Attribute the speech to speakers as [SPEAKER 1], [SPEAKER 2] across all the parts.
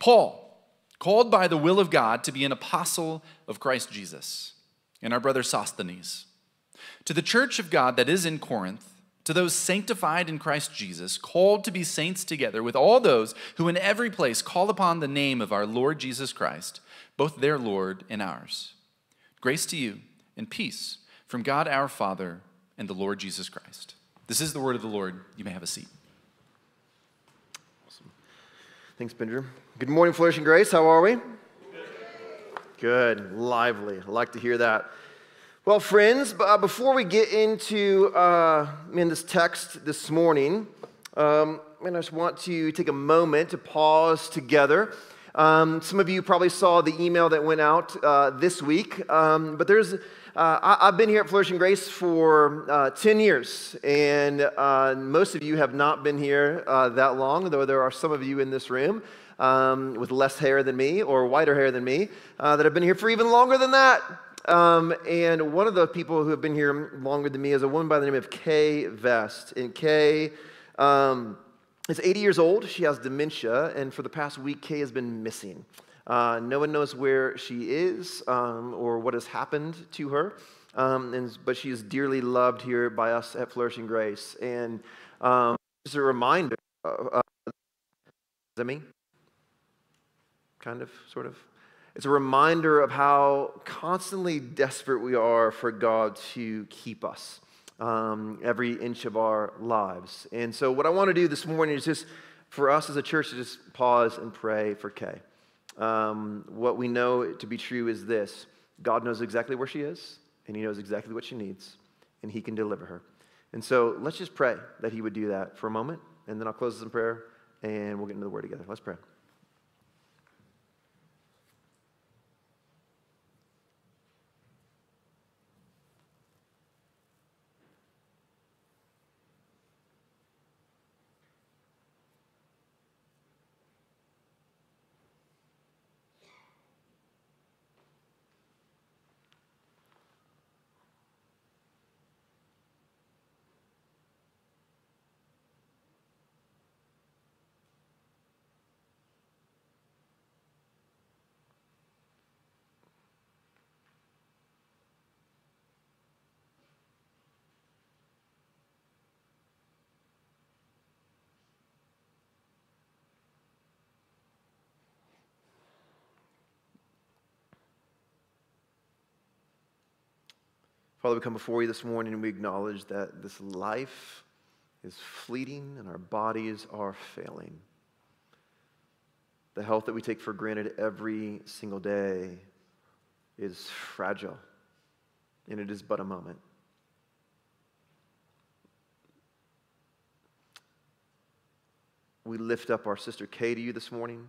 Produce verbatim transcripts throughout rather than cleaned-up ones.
[SPEAKER 1] Paul, called by the will of God to be an apostle of Christ Jesus, and our brother Sosthenes, to the church of God that is in Corinth, to those sanctified in Christ Jesus, called to be saints together with all those who in every place call upon the name of our Lord Jesus Christ, both their Lord and ours. Grace to you and peace from God our Father and the Lord Jesus Christ. This is the word of the Lord. You may have a seat.
[SPEAKER 2] Awesome. Thanks, Benjamin. Good morning, Flourishing Grace. How are we? Good. Lively. I like to hear that. Well, friends, uh, before we get into uh, in this text this morning, um, I just want to take a moment to pause together. Um, some of you probably saw the email that went out uh, this week, um, but there's uh, I, I've been here at Flourishing Grace for uh, ten years, and uh, most of you have not been here uh, that long, though there are some of you in this room um, with less hair than me or whiter hair than me uh, that have been here for even longer than that. Um, and one of the people who have been here longer than me is a woman by the name of Kay Vest. And Kay um, is eighty years old. She has dementia, and for the past week, Kay has been missing. Uh, no one knows where she is um, or what has happened to her, um, and, but she is dearly loved here by us at Flourishing Grace. And um, just a reminder, uh, uh, is that me? Kind of, sort of. It's a reminder of how constantly desperate we are for God to keep us um, every inch of our lives. And so what I want to do this morning is just for us as a church to just pause and pray for Kay. Um, what we know to be true is this: God knows exactly where she is, and He knows exactly what she needs, and He can deliver her. And so let's just pray that He would do that for a moment, and then I'll close this in prayer, and we'll get into the Word together. Let's pray. Father, we come before you this morning and we acknowledge that this life is fleeting and our bodies are failing. The health that we take for granted every single day is fragile, and it is but a moment. We lift up our sister Kay to you this morning,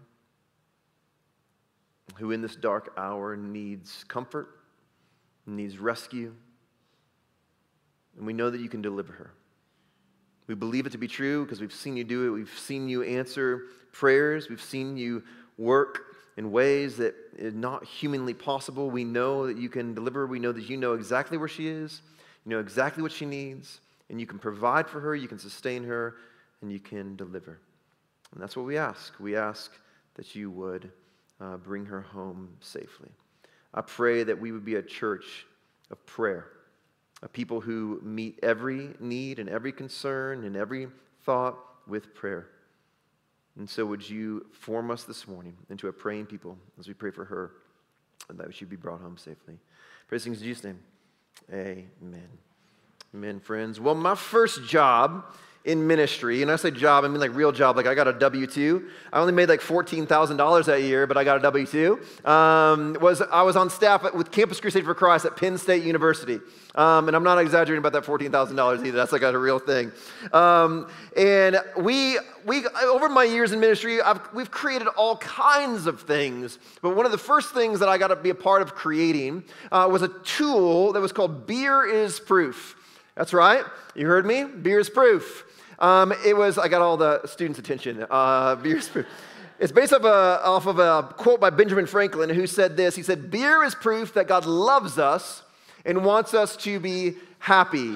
[SPEAKER 2] who in this dark hour needs comfort, needs rescue, and we know that you can deliver her. We believe it to be true because we've seen you do it. We've seen you answer prayers. We've seen you work in ways that are not humanly possible. We know that you can deliver. We know that you know exactly where she is. You know exactly what she needs. And you can provide for her. You can sustain her. And you can deliver. And that's what we ask. We ask that you would uh, bring her home safely. I pray that we would be a church of prayer. A people who meet every need and every concern and every thought with prayer. And so would you form us this morning into a praying people as we pray for her and that she be brought home safely. Praise in Jesus' name. Amen. Amen, friends. Well, my first job in ministry, and I say job, I mean like real job, like I got a W two. I only made like fourteen thousand dollars that year, but I got a W two. Um, was, I was on staff at, with Campus Crusade for Christ at Penn State University. Um, and I'm not exaggerating about that fourteen thousand dollars either. That's like a real thing. Um, and we, we, over my years in ministry, I've, we've created all kinds of things. But one of the first things that I got to be a part of creating uh, was a tool that was called Beer is Proof. That's right. You heard me. Beer is Proof. Um, it was, I got all the students' attention. Uh, beer is proof. It's based off, a, off of a quote by Benjamin Franklin, who said this. He said, beer is proof that God loves us and wants us to be happy.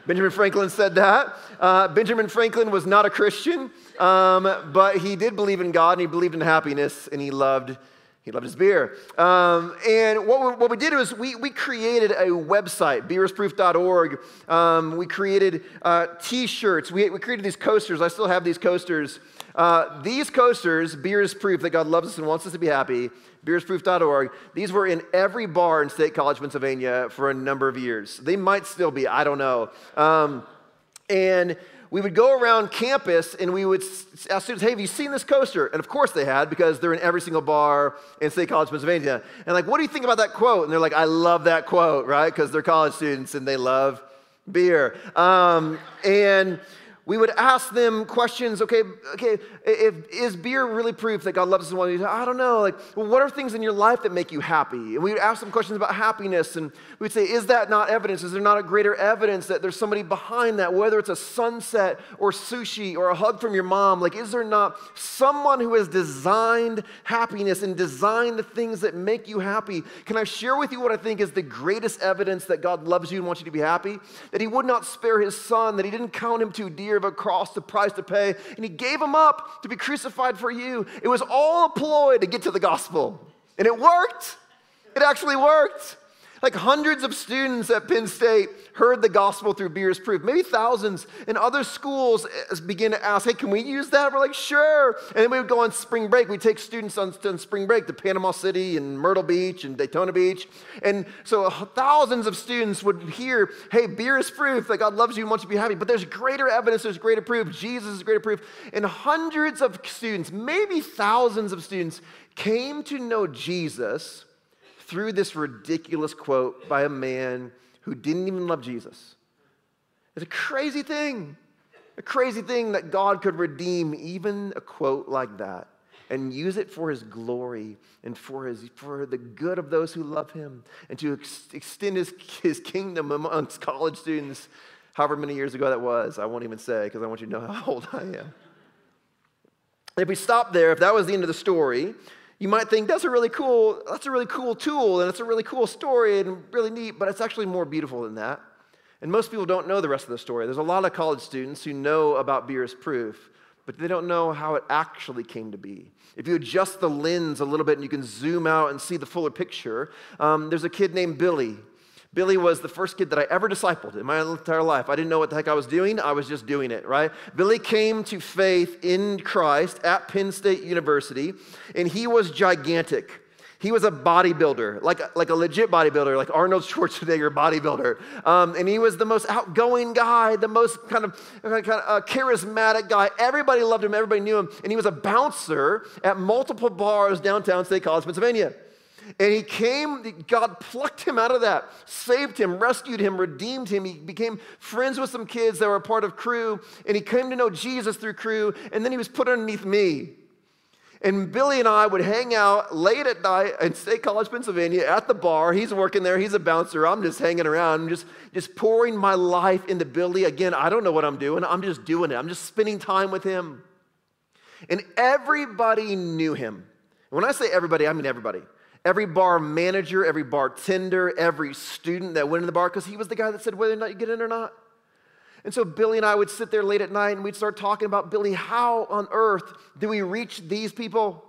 [SPEAKER 2] Benjamin Franklin said that. Uh, Benjamin Franklin was not a Christian, um, but he did believe in God, and he believed in happiness, and he loved He loved his beer. Um, and what we, what we did was we, we created a website, beer is proof dot org. Um, we created uh, T-shirts. We, we created these coasters. I still have these coasters. Uh, these coasters, Beer is Proof that God loves us and wants us to be happy, beer is proof dot org. These were in every bar in State College, Pennsylvania for a number of years. They might still be, I don't know. Um, and we would go around campus and we would ask students, hey, have you seen this coaster? And of course they had, because they're in every single bar in State College, Pennsylvania. And like, what do you think about that quote? And they're like, I love that quote, right? Because they're college students and they love beer. Um, and we would ask them questions, okay, okay, if, is beer really proof that God loves us and wants us? I don't know, like, well, what are things in your life that make you happy? And we would ask them questions about happiness, and we would say, is that not evidence? Is there not a greater evidence that there's somebody behind that, whether it's a sunset or sushi or a hug from your mom? Like, is there not someone who has designed happiness and designed the things that make you happy? Can I share with you what I think is the greatest evidence that God loves you and wants you to be happy? That he would not spare his son, that he didn't count him too dear of a cross, the price to pay, and he gave him up to be crucified for you. It was all a ploy to get to the gospel, and it worked. It actually worked. Like hundreds of students at Penn State heard the gospel through Beer is Proof, maybe thousands, and other schools begin to ask, hey, can we use that? We're like, sure. And then we would go on spring break. We'd take students on, on spring break to Panama City and Myrtle Beach and Daytona Beach. And so thousands of students would hear, hey, beer is proof that God loves you and wants you to be happy. But there's greater evidence, there's greater proof. Jesus is greater proof. And hundreds of students, maybe thousands of students, came to know Jesus through this ridiculous quote by a man who didn't even love Jesus. It's a crazy thing. A crazy thing that God could redeem even a quote like that and use it for his glory and for his for the good of those who love him, and to ex- extend his, his kingdom amongst college students, however many years ago that was. I won't even say, because I want you to know how old I am. If we stop there, if that was the end of the story, you might think that's a really cool, that's a really cool tool, and it's a really cool story and really neat, but it's actually more beautiful than that. And most people don't know the rest of the story. There's a lot of college students who know about Beer is Proof, but they don't know how it actually came to be. If you adjust the lens a little bit and you can zoom out and see the fuller picture, um, there's a kid named Billy. Billy was the first kid that I ever discipled in my entire life. I didn't know what the heck I was doing. I was just doing it, right? Billy came to faith in Christ at Penn State University, and he was gigantic. He was a bodybuilder, like a, like a legit bodybuilder, like Arnold Schwarzenegger bodybuilder. Um, and he was the most outgoing guy, the most kind of, kind of uh, charismatic guy. Everybody loved him. Everybody knew him. And he was a bouncer at multiple bars downtown State College, Pennsylvania. And he came, God plucked him out of that, saved him, rescued him, redeemed him. He became friends with some kids that were a part of Cru, and he came to know Jesus through Cru, and then he was put underneath me. And Billy and I would hang out late at night in State College, Pennsylvania at the bar. He's working there. He's a bouncer. I'm just hanging around. I'm just, just pouring my life into Billy. Again, I don't know what I'm doing. I'm just doing it. I'm just spending time with him. And everybody knew him. When I say everybody, I mean everybody. Every bar manager, every bartender, every student that went in the bar, because he was the guy that said whether or not you get in or not. And so Billy and I would sit there late at night and we'd start talking about, Billy, how on earth do we reach these people?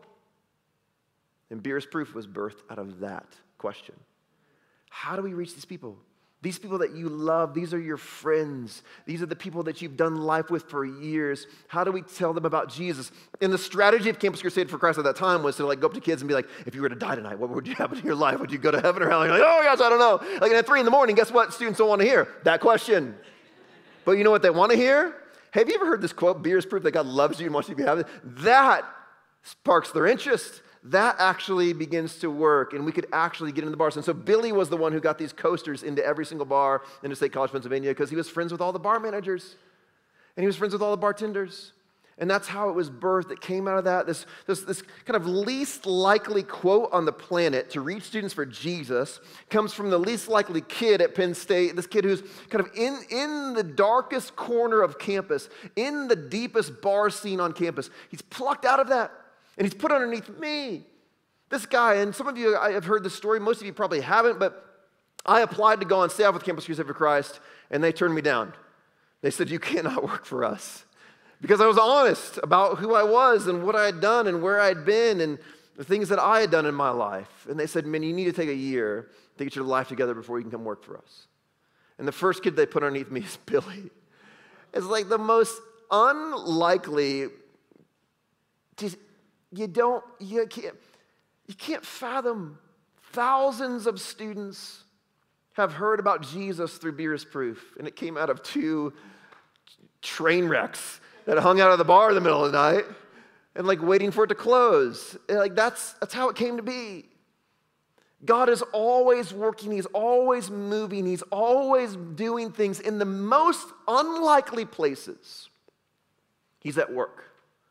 [SPEAKER 2] And Beer is Proof was birthed out of that question. How do we reach these people? These people that you love, these are your friends. These are the people that you've done life with for years. How do we tell them about Jesus? And the strategy of Campus Crusade for Christ at that time was to like go up to kids and be like, if you were to die tonight, what would you happen in your life? Would you go to heaven or hell? And you're like, oh gosh, I don't know. Like at three in the morning, guess what students don't want to hear? That question. But you know what they want to hear? Hey, have you ever heard this quote, Beer is Proof that God loves you and wants you to be happy? That sparks their interest. That actually begins to work, and we could actually get into the bars. And so Billy was the one who got these coasters into every single bar in State College, Pennsylvania, because he was friends with all the bar managers, and he was friends with all the bartenders. And that's how it was birthed. It came out of that, this, this, this kind of least likely quote on the planet to reach students for Jesus comes from the least likely kid at Penn State, this kid who's kind of in, in the darkest corner of campus, in the deepest bar scene on campus. He's plucked out of that. And he's put underneath me. This guy, and some of you I have heard this story, most of you probably haven't, but I applied to go on staff with Campus Crusade for Christ, and they turned me down. They said, you cannot work for us. Because I was honest about who I was and what I had done and where I had been and the things that I had done in my life. And they said, man, you need to take a year to get your life together before you can come work for us. And the first kid they put underneath me is Billy. It's like the most unlikely, just, you don't, you can't, you can't fathom. Thousands of students have heard about Jesus through Beer is Proof. And it came out of two train wrecks that hung out at the bar in the middle of the night and like waiting for it to close. And like that's, that's how it came to be. God is always working. He's always moving. He's always doing things in the most unlikely places. He's at work.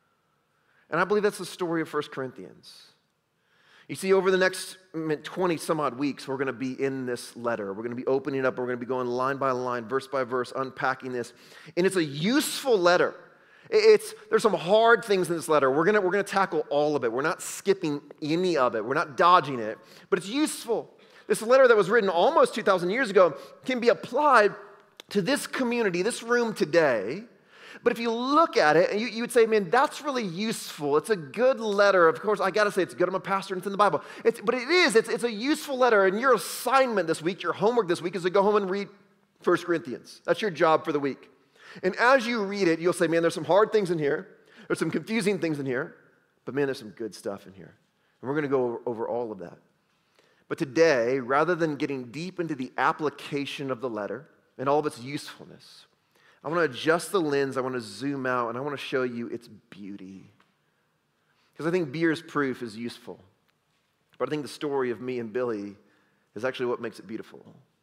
[SPEAKER 2] And I believe that's the story of First Corinthians. You see, over the next twenty some odd weeks, we're going to be in this letter. We're going to be opening up. We're going to be going line by line, verse by verse, unpacking this. And it's a useful letter. It's, there's some hard things in this letter. We're going we're gonna tackle all of it. We're not skipping any of it. We're not dodging it. But it's useful. This letter that was written almost two thousand years ago can be applied to this community, this room today. But if you look at it, and you, you would say, man, that's really useful. It's a good letter. Of course, I got to say, it's good. I'm a pastor, and it's in the Bible. It's, but it is. It's, it's a useful letter. And your assignment this week, your homework this week, is to go home and read First Corinthians. That's your job for the week. And as you read it, you'll say, man, there's some hard things in here. There's some confusing things in here. But, man, there's some good stuff in here. And we're going to go over, over all of that. But today, rather than getting deep into the application of the letter and all of its usefulness, I want to adjust the lens, I want to zoom out, and I want to show you its beauty. Because I think Beer is Proof is useful. But I think the story of me and Billy is actually what makes it beautiful.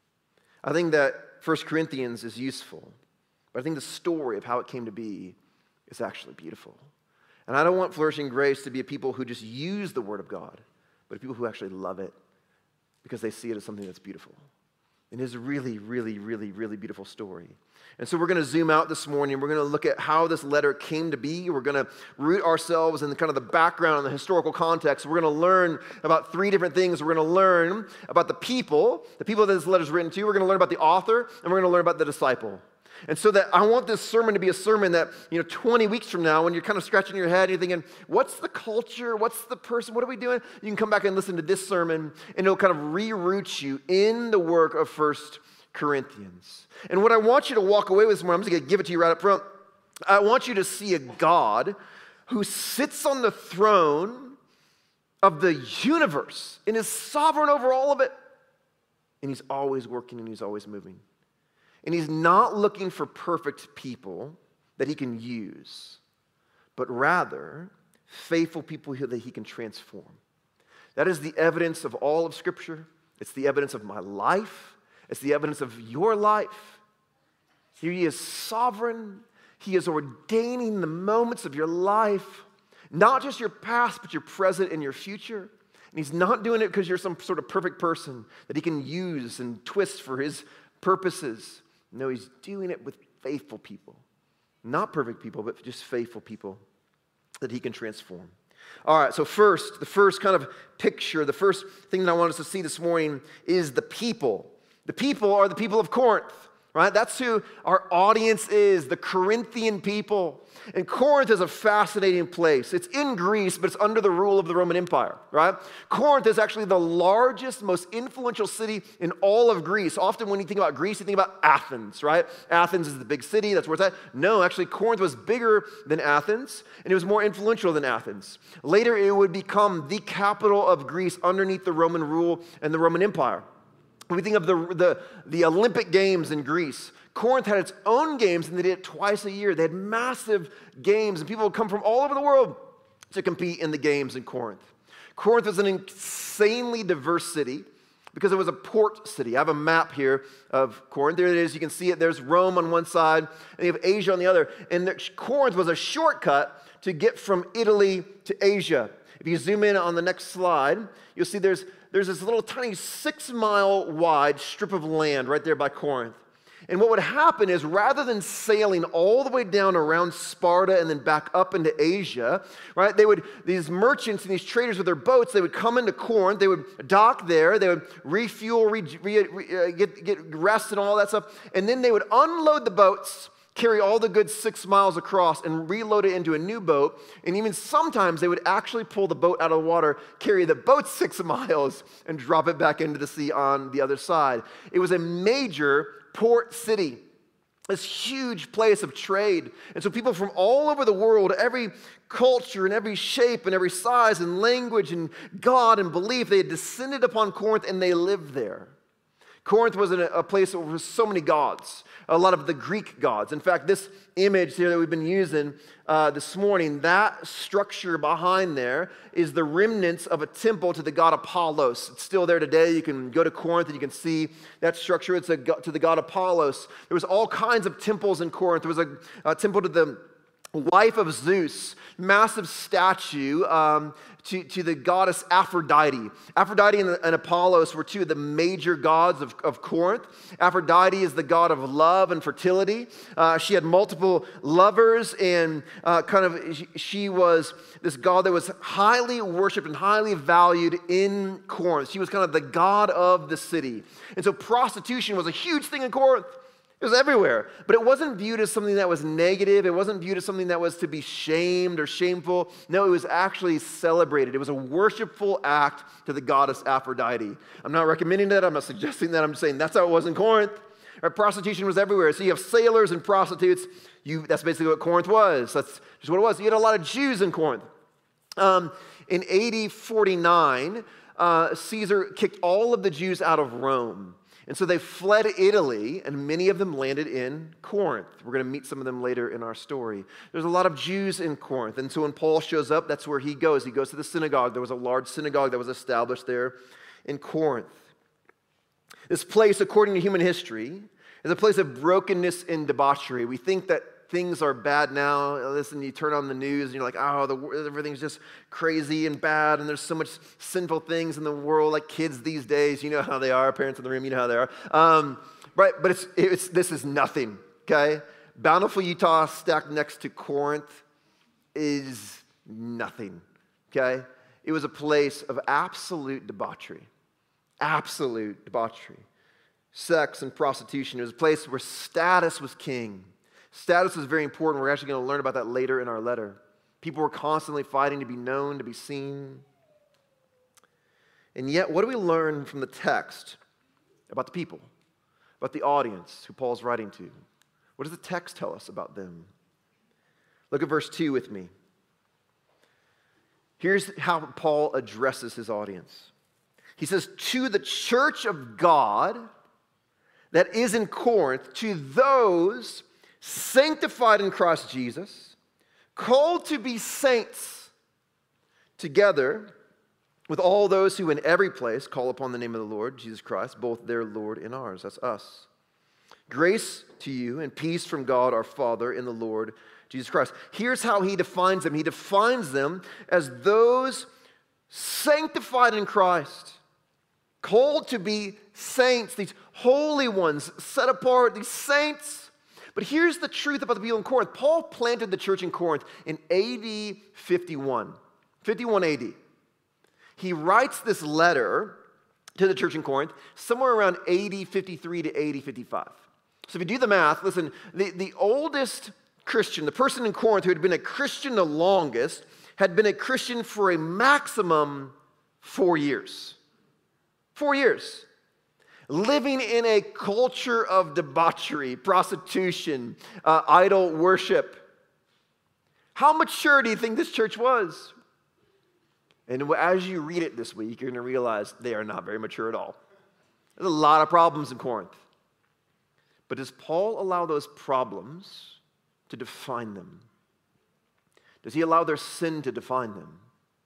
[SPEAKER 2] I think that First Corinthians is useful. But I think the story of how it came to be is actually beautiful. And I don't want Flourishing Grace to be a people who just use the Word of God, but people who actually love it because they see it as something that's beautiful. It is a really, really, really, really beautiful story. And so we're going to zoom out this morning. We're going to look at how this letter came to be. We're going to root ourselves in the kind of the background and the historical context. We're going to learn about three different things. We're going to learn about the people, the people that this letter is written to. We're going to learn about the author, and we're going to learn about the disciple. And so that I want this sermon to be a sermon that, you know, twenty weeks from now, when you're kind of scratching your head, and you're thinking, what's the culture? What's the person? What are we doing? You can come back and listen to this sermon, and it'll kind of reroute you in the work of First Corinthians. And what I want you to walk away with this morning, I'm just going to give it to you right up front. I want you to see a God who sits on the throne of the universe and is sovereign over all of it. And he's always working and he's always moving. And he's not looking for perfect people that he can use, but rather faithful people that he can transform. That is the evidence of all of Scripture. It's the evidence of my life. It's the evidence of your life. He is sovereign. He is ordaining the moments of your life, not just your past, but your present and your future. And he's not doing it because you're some sort of perfect person that he can use and twist for his purposes. No, he's doing it with faithful people. Not perfect people, but just faithful people that he can transform. All right, so first, the first kind of picture, the first thing that I want us to see this morning is the people. The people are the people of Corinth, right? That's who our audience is, the Corinthian people. And Corinth is a fascinating place. It's in Greece, but it's under the rule of the Roman Empire, right? Corinth is actually the largest, most influential city in all of Greece. Often when you think about Greece, you think about Athens, right? Athens is the big city, that's where it's at. No, actually Corinth was bigger than Athens, and it was more influential than Athens. Later, it would become the capital of Greece underneath the Roman rule and the Roman Empire. When we think of the, the, the Olympic Games in Greece, Corinth had its own games, and they did it twice a year. They had massive games, and people would come from all over the world to compete in the games in Corinth. Corinth was an insanely diverse city because it was a port city. I have a map here of Corinth. There it is. You can see it. There's Rome on one side, and you have Asia on the other. And there, Corinth was a shortcut to get from Italy to Asia. If you zoom in on the next slide, you'll see there's, there's this little tiny six-mile wide strip of land right there by Corinth. And what would happen is rather than sailing all the way down around Sparta and then back up into Asia, right, they would, these merchants and these traders with their boats, they would come into Corinth, they would dock there, they would refuel, re, re, re, uh, get, get rest and all that stuff, and then they would unload the boats, carry all the goods six miles across and reload it into a new boat. And even sometimes they would actually pull the boat out of the water, carry the boat six miles, and drop it back into the sea on the other side. It was a major port city, this huge place of trade. And so people from all over the world, every culture and every shape and every size and language and God and belief, they had descended upon Corinth and they lived there. Corinth was in a, a place where there was so many gods, a lot of the Greek gods. In fact, this image here that we've been using uh, this morning, that structure behind there is the remnants of a temple to the god Apollos. It's still there today. You can go to Corinth and you can see that structure. It's a, to the god Apollos. There was all kinds of temples in Corinth. There was a, a temple to the wife of Zeus, massive statue um, to, to the goddess Aphrodite. Aphrodite and, and Apollos were two of the major gods of, of Corinth. Aphrodite is the god of love and fertility. Uh, she had multiple lovers, and uh, kind of she, she was this god that was highly worshipped and highly valued in Corinth. She was kind of the god of the city. And so prostitution was a huge thing in Corinth. It was everywhere, but it wasn't viewed as something that was negative. It wasn't viewed as something that was to be shamed or shameful. No, it was actually celebrated. It was a worshipful act to the goddess Aphrodite. I'm not recommending that. I'm not suggesting that. I'm saying that's how it was in Corinth. Right? Prostitution was everywhere. So you have sailors and prostitutes. You, that's basically what Corinth was. That's just what it was. You had a lot of Jews in Corinth. Um, in A D forty-nine, uh, Caesar kicked all of the Jews out of Rome. And so they fled Italy, and many of them landed in Corinth. We're going to meet some of them later in our story. There's a lot of Jews in Corinth, and so when Paul shows up, that's where he goes. He goes to the synagogue. There was a large synagogue that was established there in Corinth. This place, according to human history, is a place of brokenness and debauchery. We think that things are bad now. Listen, you turn on the news and you're like, oh, the, everything's just crazy and bad, and there's so much sinful things in the world, like kids these days. You know how they are. Parents in the room, you know how they are. Um, right, but it's, it's this is nothing, okay? Bountiful, Utah, stacked next to Corinth, is nothing, okay? It was a place of absolute debauchery, absolute debauchery. Sex and prostitution. It was a place where status was king. Status is very important. We're actually going to learn about that later in our letter. People were constantly fighting to be known, to be seen. And yet, what do we learn from the text about the people, about the audience who Paul's writing to? What does the text tell us about them? Look at verse two with me. Here's how Paul addresses his audience. He says, to the church of God that is in Corinth, to those sanctified in Christ Jesus, called to be saints, together with all those who in every place call upon the name of the Lord Jesus Christ, both their Lord and ours. That's us. Grace to you and peace from God our Father in the Lord Jesus Christ. Here's how he defines them. He defines them as those sanctified in Christ, called to be saints, these holy ones, set apart, these saints. But here's the truth about the people in Corinth. Paul planted the church in Corinth in A D fifty-one, fifty-one A D. He writes this letter to the church in Corinth somewhere around A D fifty-three to A D fifty-five. So if you do the math, listen, the, the oldest Christian, the person in Corinth who had been a Christian the longest, had been a Christian for a maximum four years. Four years. Living in a culture of debauchery, prostitution, uh, idol worship. How mature do you think this church was? And as you read it this week, you're going to realize they are not very mature at all. There's a lot of problems in Corinth. But does Paul allow those problems to define them? Does he allow their sin to define them?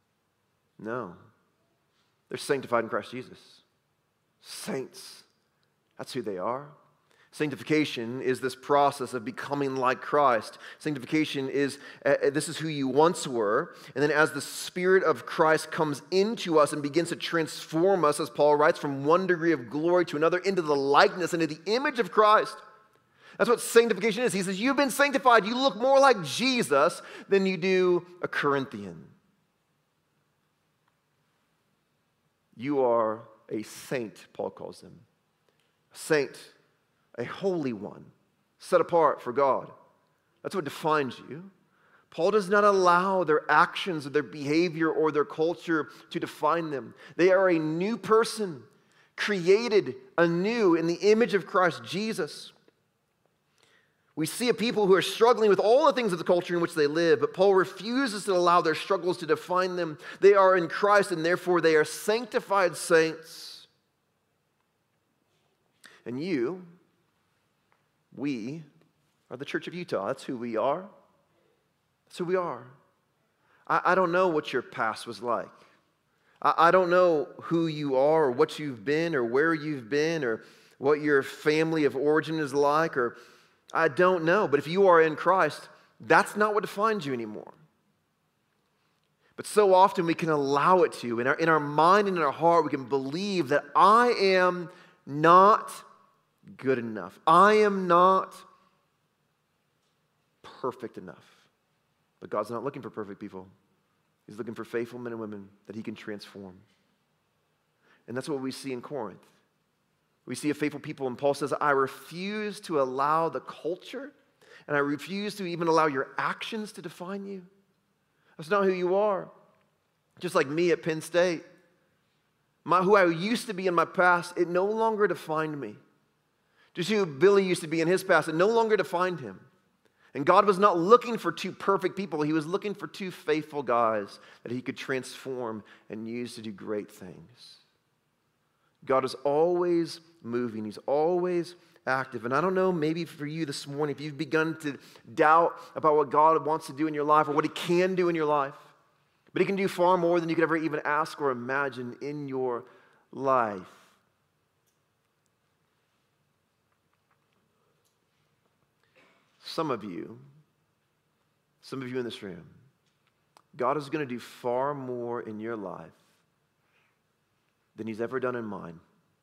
[SPEAKER 2] No. They're sanctified in Christ Jesus. Saints. That's who they are. Sanctification is this process of becoming like Christ. Sanctification is, uh, this is who you once were. And then as the Spirit of Christ comes into us and begins to transform us, as Paul writes, from one degree of glory to another, into the likeness, into the image of Christ. That's what sanctification is. He says, you've been sanctified. You look more like Jesus than you do a Corinthian. You are a saint, Paul calls them. A saint, a holy one, set apart for God. That's what defines you. Paul does not allow their actions or their behavior or their culture to define them. They are a new person, created anew in the image of Christ Jesus. We see a people who are struggling with all the things of the culture in which they live, but Paul refuses to allow their struggles to define them. They are in Christ, and therefore they are sanctified saints. And you, we, are the Church of Utah. That's who we are. That's who we are. I, I don't know what your past was like. I, I don't know who you are or what you've been or where you've been or what your family of origin is like, or I don't know. But if you are in Christ, that's not what defines you anymore. But so often we can allow it to. In our, in our mind and in our heart, we can believe that I am not good enough. I am not perfect enough. But God's not looking for perfect people. He's looking for faithful men and women that he can transform. And that's what we see in Corinth. We see a faithful people, and Paul says, I refuse to allow the culture, and I refuse to even allow your actions to define you. That's not who you are. Just like me at Penn State. My, who I used to be in my past, it no longer defined me. Just who Billy used to be in his past, it no longer defined him. And God was not looking for two perfect people. He was looking for two faithful guys that he could transform and use to do great things. God is always moving. He's always active. And I don't know, maybe for you this morning, if you've begun to doubt about what God wants to do in your life or what he can do in your life, but he can do far more than you could ever even ask or imagine in your life. Some of you, some of you in this room, God is going to do far more in your life than he's ever done in mine.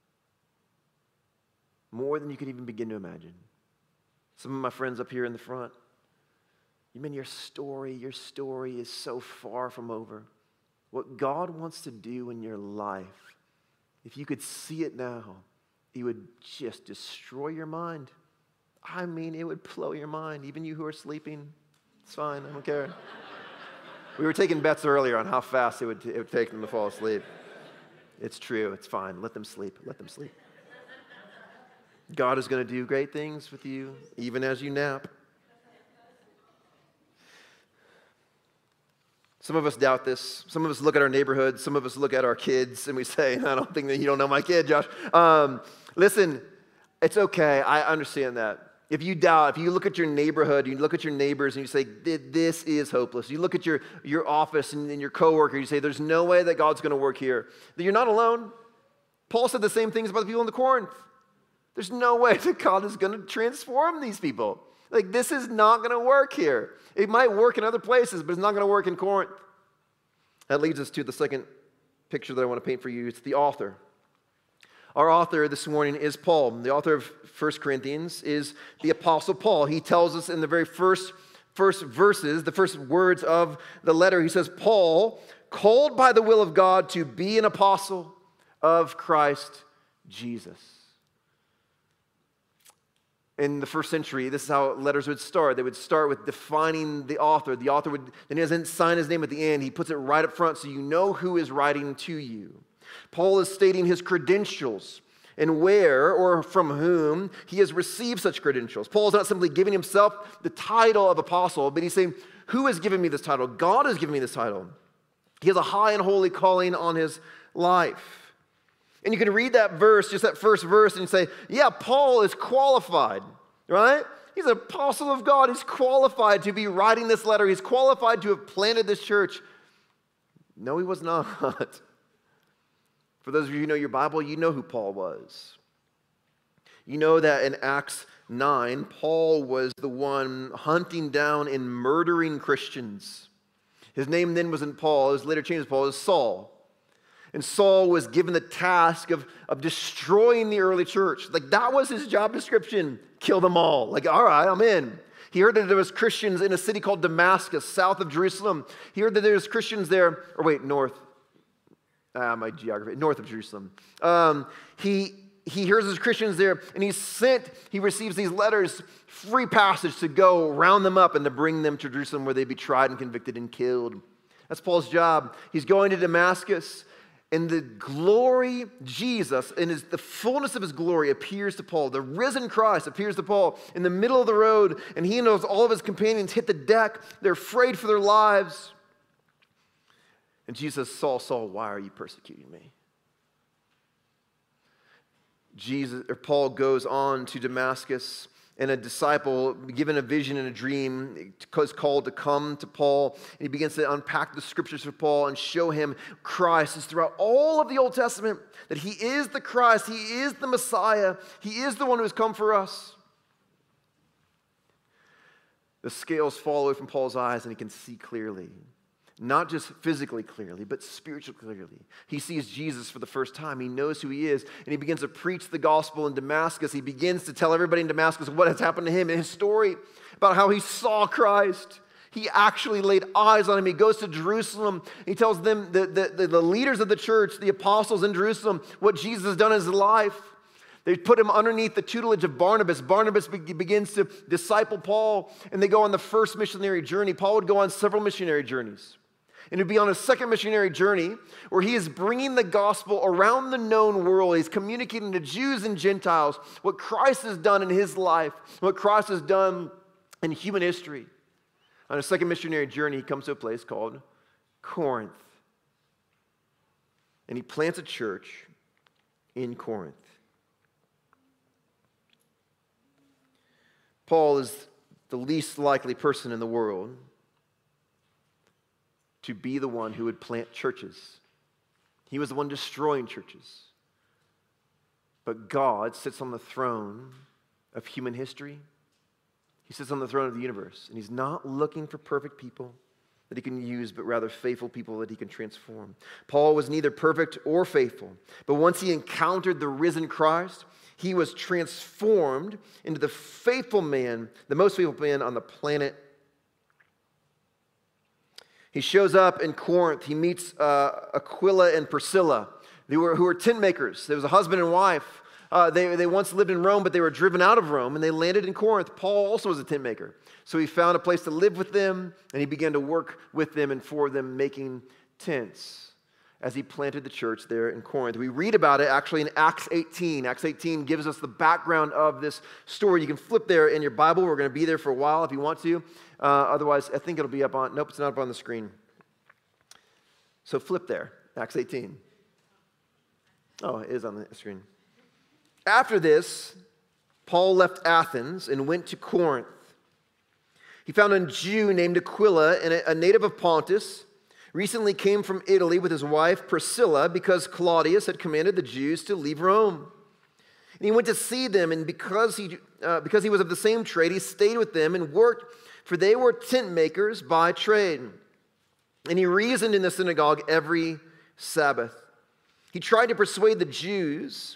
[SPEAKER 2] More than you could even begin to imagine. Some of my friends up here in the front, you mean your story, your story is so far from over. What God wants to do in your life, if you could see it now, it would just destroy your mind. I mean, it would blow your mind. Even you who are sleeping, it's fine, I don't care. We were taking bets earlier on how fast it would, it would take them to fall asleep. It's true, it's fine. Let them sleep, let them sleep. God is going to do great things with you, even as you nap. Some of us doubt this. Some of us look at our neighborhood. Some of us look at our kids, and we say, I don't think that you don't know my kid, Josh. Um, listen, it's okay. I understand that. If you doubt, if you look at your neighborhood, you look at your neighbors and you say, this is hopeless. You look at your, your office and, and your coworker, you say, there's no way that God's going to work here. That you're not alone. Paul said the same things about the people in the Corinth. There's no way that God is going to transform these people. Like, this is not going to work here. It might work in other places, but it's not going to work in Corinth. That leads us to the second picture that I want to paint for you. It's the author. Our author this morning is Paul. The author of First Corinthians is the Apostle Paul. He tells us in the very first, first verses, the first words of the letter, he says, Paul, called by the will of God to be an apostle of Christ Jesus. In the first century, this is how letters would start. They would start with defining the author. The author would, then he doesn't sign his name at the end. He puts it right up front so you know who is writing to you. Paul is stating his credentials and where or from whom he has received such credentials. Paul is not simply giving himself the title of apostle, but he's saying, who has given me this title? God has given me this title. He has a high and holy calling on his life. And you can read that verse, just that first verse, and say, yeah, Paul is qualified, right? He's an apostle of God. He's qualified to be writing this letter. He's qualified to have planted this church. No, he was not. For those of you who know your Bible, you know who Paul was. You know that in Acts nine, Paul was the one hunting down and murdering Christians. His name then wasn't Paul. It was later changed to Paul. It was Saul. And Saul was given the task of, of destroying the early church. Like, that was his job description. Kill them all. Like, all right, I'm in. He heard that there was Christians in a city called Damascus, south of Jerusalem. He heard that there was Christians there, or wait, north. Ah, my geography. North of Jerusalem. Um, he he hears there's Christians there, and he's sent, he receives these letters, free passage to go round them up and to bring them to Jerusalem where they'd be tried and convicted and killed. That's Paul's job. He's going to Damascus, and the glory, Jesus, in his, the fullness of his glory appears to Paul. The risen Christ appears to Paul in the middle of the road, and he knows all of his companions hit the deck. They're afraid for their lives. And Jesus says, Saul, Saul, why are you persecuting me? Jesus, or Paul goes on to Damascus, and a disciple, given a vision and a dream, is called to come to Paul, and he begins to unpack the scriptures for Paul and show him Christ is throughout all of the Old Testament, that he is the Christ, he is the Messiah, he is the one who has come for us. The scales fall away from Paul's eyes, and he can see clearly. Not just physically clearly, but spiritually clearly. He sees Jesus for the first time. He knows who he is, and he begins to preach the gospel in Damascus. He begins to tell everybody in Damascus what has happened to him and his story about how he saw Christ. He actually laid eyes on him. He goes to Jerusalem. He tells them, the, the, the leaders of the church, the apostles in Jerusalem, what Jesus has done in his life. They put him underneath the tutelage of Barnabas. Barnabas be- begins to disciple Paul, and they go on the first missionary journey. Paul would go on several missionary journeys. And to be on a second missionary journey where he is bringing the gospel around the known world. He's communicating to Jews and Gentiles what Christ has done in his life, what Christ has done in human history. On a second missionary journey, he comes to a place called Corinth. And he plants a church in Corinth. Paul is the least likely person in the world to be the one who would plant churches. He was the one destroying churches. But God sits on the throne of human history. He sits on the throne of the universe, and he's not looking for perfect people that he can use, but rather faithful people that he can transform. Paul was neither perfect or faithful, but once he encountered the risen Christ, he was transformed into the faithful man, the most faithful man on the planet. He shows up in Corinth. He meets uh, Aquila and Priscilla, who were, who were tent makers. There was a husband and wife. Uh, they, they once lived in Rome, but they were driven out of Rome, and they landed in Corinth. Paul also was a tent maker. So he found a place to live with them, and he began to work with them and for them, making tents as he planted the church there in Corinth. We read about it actually in Acts eighteen. Acts eighteen gives us the background of this story. You can flip there in your Bible. We're going to be there for a while if you want to. Uh, otherwise, I think it'll be up on, nope, it's not up on the screen. So flip there, Acts eighteen. Oh, it is on the screen. After this, Paul left Athens and went to Corinth. He found a Jew named Aquila, and a native of Pontus, recently came from Italy with his wife Priscilla because Claudius had commanded the Jews to leave Rome. And he went to see them, and because he, uh, because he was of the same trade, he stayed with them and worked, for they were tent makers by trade. And he reasoned in the synagogue every Sabbath. He tried to persuade the Jews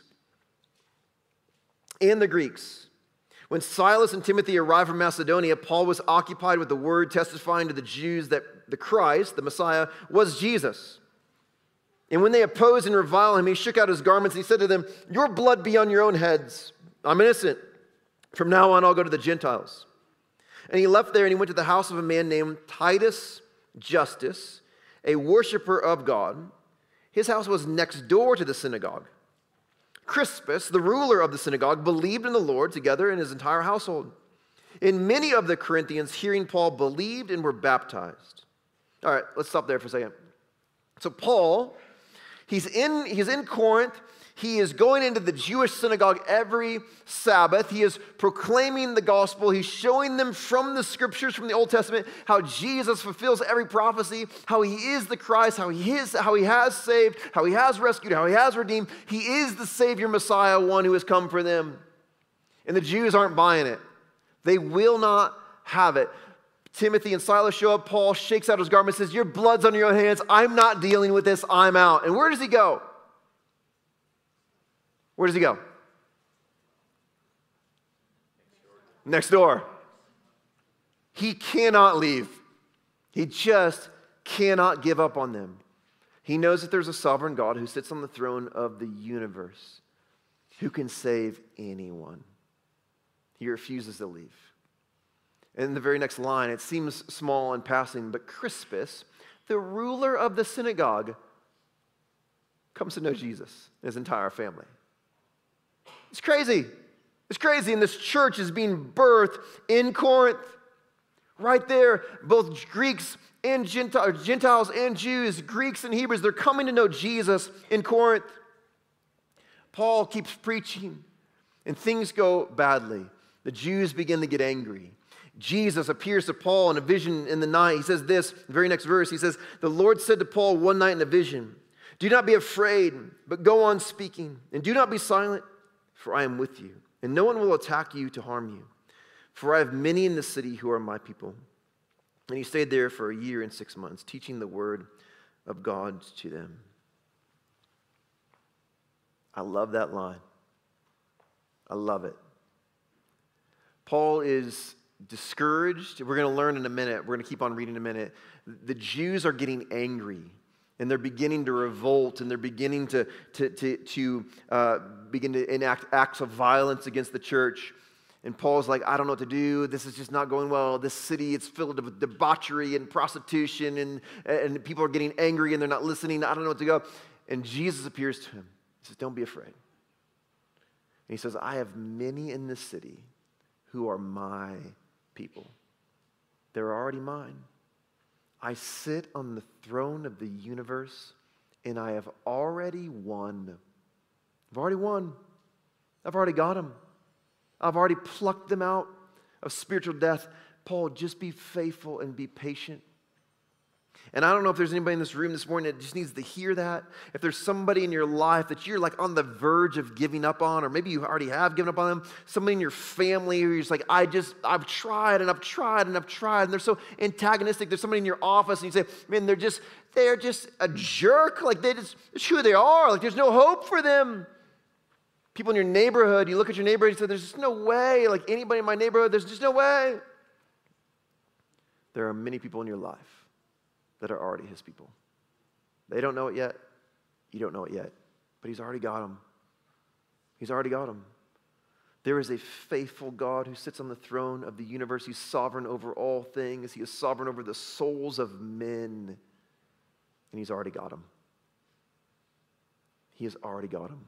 [SPEAKER 2] and the Greeks. When Silas and Timothy arrived from Macedonia, Paul was occupied with the word, testifying to the Jews that the Christ, the Messiah, was Jesus. And when they opposed and reviled him, he shook out his garments and he said to them, "Your blood be on your own heads. I'm innocent. From now on, I'll go to the Gentiles." And he left there and he went to the house of a man named Titus Justus, a worshiper of God. His house was next door to the synagogue. Crispus, the ruler of the synagogue, believed in the Lord together in his entire household. And many of the Corinthians, hearing Paul, believed and were baptized. All right, let's stop there for a second. So Paul, he's in, he's in Corinth. He is going into the Jewish synagogue every Sabbath. He is proclaiming the gospel. He's showing them from the scriptures, from the Old Testament, how Jesus fulfills every prophecy, how he is the Christ, how he is, how he has saved, how he has rescued, how he has redeemed. He is the Savior Messiah, one who has come for them. And the Jews aren't buying it. They will not have it. Timothy and Silas show up. Paul shakes out his garment and says, "Your blood's on your own hands. I'm not dealing with this. I'm out." And where does he go? Where does he go? Next door. He cannot leave. He just cannot give up on them. He knows that there's a sovereign God who sits on the throne of the universe. who can save anyone. He refuses to leave. And in the very next line, it seems small in passing, but Crispus, the ruler of the synagogue, comes to know Jesus and his entire family. It's crazy. It's crazy. And this church is being birthed in Corinth. Right there, both Greeks and Gentiles, Gentiles and Jews, Greeks and Hebrews, they're coming to know Jesus in Corinth. Paul keeps preaching, and things go badly. The Jews begin to get angry. Jesus appears to Paul in a vision in the night. He says this, the very next verse, he says, "The Lord said to Paul one night in a vision, 'Do not be afraid, but go on speaking, and do not be silent, for I am with you, and no one will attack you to harm you. For I have many in the city who are my people.' And he stayed there for a year and six months, teaching the word of God to them." I love that line. I love it. Paul is discouraged. We're going to learn in a minute. We're going to keep on reading in a minute. The Jews are getting angry, and they're beginning to revolt, and they're beginning to, to, to, to uh, begin to enact acts of violence against the church. And Paul's like, I don't know what to do. This is just not going well. This city, it's filled with debauchery and prostitution, and, and people are getting angry, and they're not listening. I don't know what to go. And Jesus appears to him. He says, "Don't be afraid." And he says, "I have many in this city who are my people. They're already mine. I sit on the throne of the universe, and I have already won. I've already won. I've already got them. I've already plucked them out of spiritual death. Paul, just be faithful and be patient." And I don't know if there's anybody in this room this morning that just needs to hear that. If there's somebody in your life that you're like on the verge of giving up on, or maybe you already have given up on them, somebody in your family who you're just like, I just, I've tried and I've tried and I've tried, and they're so antagonistic. There's somebody in your office and you say, man, they're just, they're just a jerk. Like they just, it's who they are. Like there's no hope for them. People in your neighborhood, you look at your neighborhood and say, there's just no way. Like anybody in my neighborhood, there's just no way. There are many people in your life that are already his people. They don't know it yet. You don't know it yet. But he's already got them. He's already got them. There is a faithful God who sits on the throne of the universe. He's sovereign over all things. He is sovereign over the souls of men. And he's already got them. He has already got them.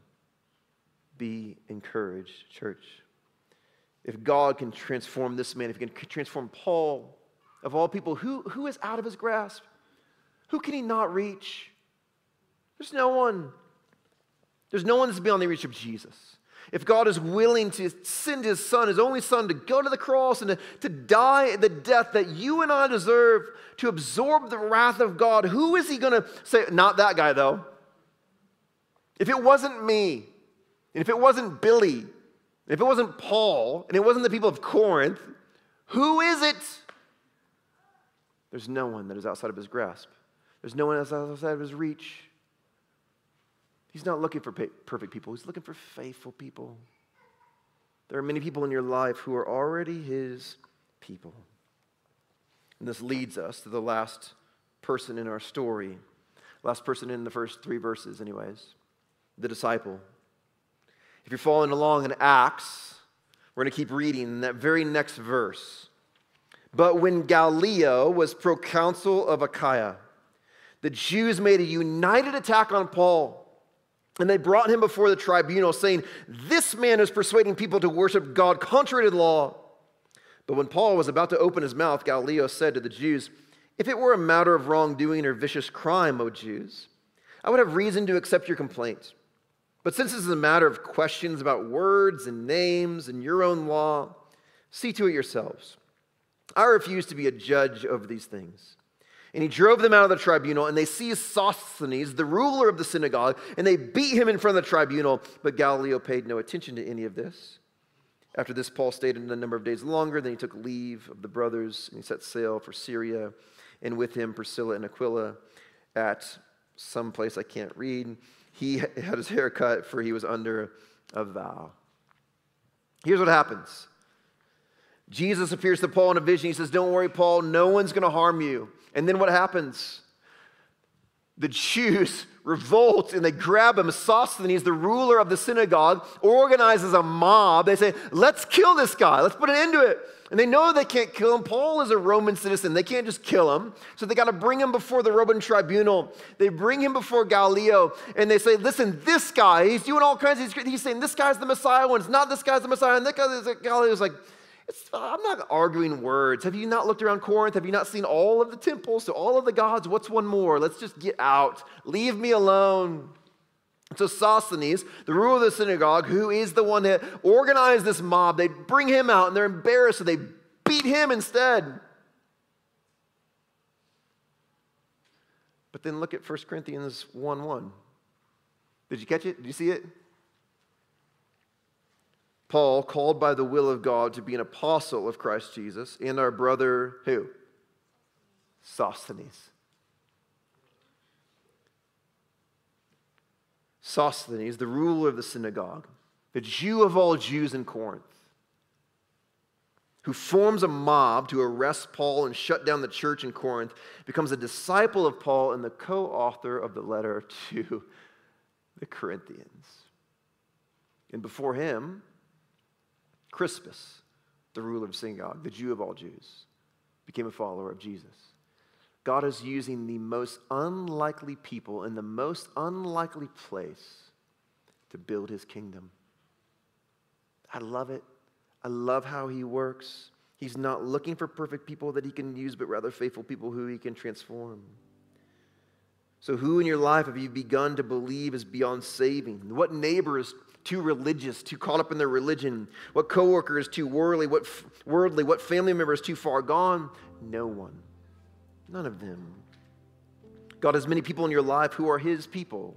[SPEAKER 2] Be encouraged, church. If God can transform this man, if he can transform Paul, of all people, who, who is out of his grasp? Who can he not reach? There's no one. There's no one that's beyond the reach of Jesus. If God is willing to send his son, his only son, to go to the cross and to, to die the death that you and I deserve, to absorb the wrath of God, who is he going to say, not that guy though? If it wasn't me, and if it wasn't Billy, and if it wasn't Paul, and it wasn't the people of Corinth, who is it? There's no one that is outside of his grasp. There's no one that's outside of his reach. He's not looking for perfect people. He's looking for faithful people. There are many people in your life who are already his people. And this leads us to the last person in our story. Last person in the first three verses anyways. The disciple. If you're following along in Acts, we're going to keep reading in that very next verse. But when Gallio was proconsul of Achaia, the Jews made a united attack on Paul, and they brought him before the tribunal, saying, "This man is persuading people to worship God contrary to the law." But when Paul was about to open his mouth, Gallio said to the Jews, "If it were a matter of wrongdoing or vicious crime, O Jews, I would have reason to accept your complaint. But since this is a matter of questions about words and names and your own law, see to it yourselves. I refuse to be a judge over these things." And he drove them out of the tribunal, and they seized Sosthenes, the ruler of the synagogue, and they beat him in front of the tribunal. But Gallio paid no attention to any of this. After this, Paul stayed a number of days longer. Then he took leave of the brothers, and he set sail for Syria, and with him Priscilla and Aquila at some place I can't read. He had his hair cut, for he was under a vow. Here's what happens. Jesus appears to Paul in a vision. He says, "Don't worry, Paul, no one's going to harm you." And then what happens? the Jews revolt and they grab him. Sosthenes, the ruler of the synagogue, organizes a mob. They say, let's kill this guy. Let's put an end to it. And they know they can't kill him. Paul is a Roman citizen. They can't just kill him. So they got to bring him before the Roman tribunal. They bring him before Gallio. And they say, listen, this guy, he's doing all kinds of, he's, he's saying this guy's the Messiah when it's not this guy's the Messiah. And that guy is like, Gallio's like, It's, I'm not arguing words. Have you not looked around Corinth? Have you not seen all of the temples to all of the gods? What's one more? Let's just get out. Leave me alone. So Sosthenes, the ruler of the synagogue, who is the one that organized this mob, they bring him out and they're embarrassed, so they beat him instead. But then look at First Corinthians one one. Did you catch it? Did you see it? Paul, called by the will of God to be an apostle of Christ Jesus, and our brother, who? Sosthenes. Sosthenes, the ruler of the synagogue, the Jew of all Jews in Corinth, who forms a mob to arrest Paul and shut down the church in Corinth, becomes a disciple of Paul and the co-author of the letter to the Corinthians. And before him, Crispus, the ruler of the synagogue, the Jew of all Jews, became a follower of Jesus. God is using the most unlikely people in the most unlikely place to build his kingdom. I love it. I love how he works. He's not looking for perfect people that he can use, but rather faithful people who he can transform. So who in your life have you begun to believe is beyond saving? What neighbor is too religious, too caught up in their religion? What coworker is too worldly? What f- worldly? What family member is too far gone? No one. None of them. God has many people in your life who are his people.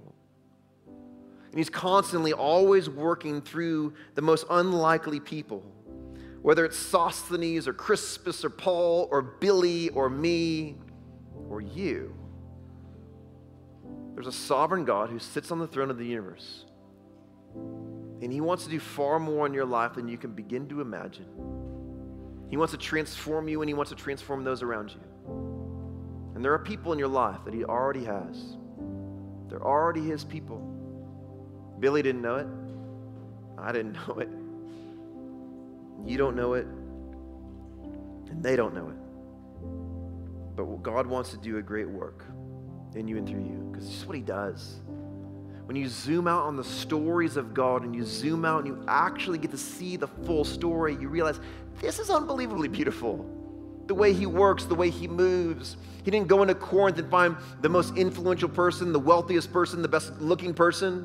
[SPEAKER 2] And he's constantly always working through the most unlikely people. Whether it's Sosthenes or Crispus or Paul or Billy or me or you. There's a sovereign God who sits on the throne of the universe. And he wants to do far more in your life than you can begin to imagine. He wants to transform you and he wants to transform those around you. And there are people in your life that he already has. They're already his people. Billy didn't know it. I didn't know it. You don't know it. And they don't know it. But God wants to do a great work in you and through you, because it's just what he does. When you zoom out on the stories of God and you zoom out and you actually get to see the full story, you realize this is unbelievably beautiful. The way he works, the way he moves. He didn't go into Corinth and find the most influential person, the wealthiest person, the best looking person.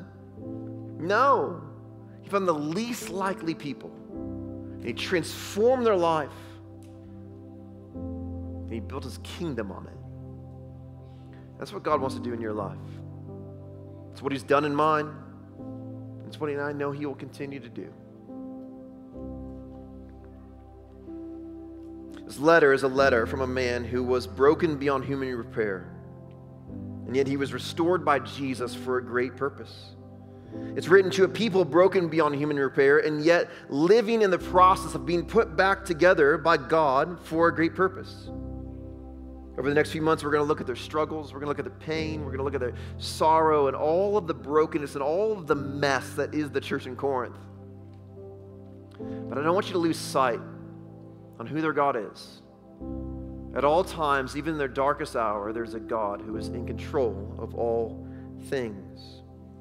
[SPEAKER 2] No. He found the least likely people. And he transformed their life. And he built his kingdom on it. That's what God wants to do in your life. It's what he's done in mine. It's what I know he will continue to do. This letter is a letter from a man who was broken beyond human repair. And yet he was restored by Jesus for a great purpose. It's written to a people broken beyond human repair and yet living in the process of being put back together by God for a great purpose. Over the next few months, we're going to look at their struggles. We're going to look at the pain. We're going to look at their sorrow and all of the brokenness and all of the mess that is the church in Corinth. But I don't want you to lose sight on who their God is. At all times, even in their darkest hour, there's a God who is in control of all things.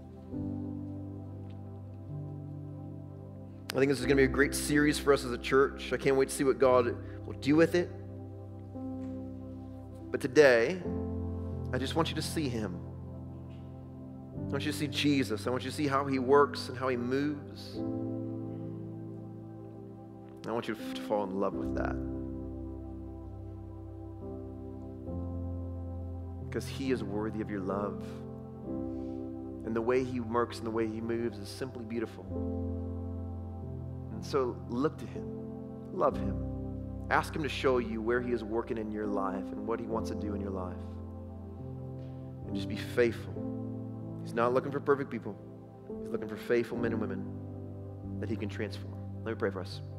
[SPEAKER 2] I think this is going to be a great series for us as a church. I can't wait to see what God will do with it. But today, I just want you to see him. I want you to see Jesus. I want you to see how he works and how he moves. I want you to fall in love with that. Because he is worthy of your love. And the way he works and the way he moves is simply beautiful. And so look to him. Love him. Ask him to show you where he is working in your life and what he wants to do in your life. And just be faithful. He's not looking for perfect people. He's looking for faithful men and women that he can transform. Let me pray for us.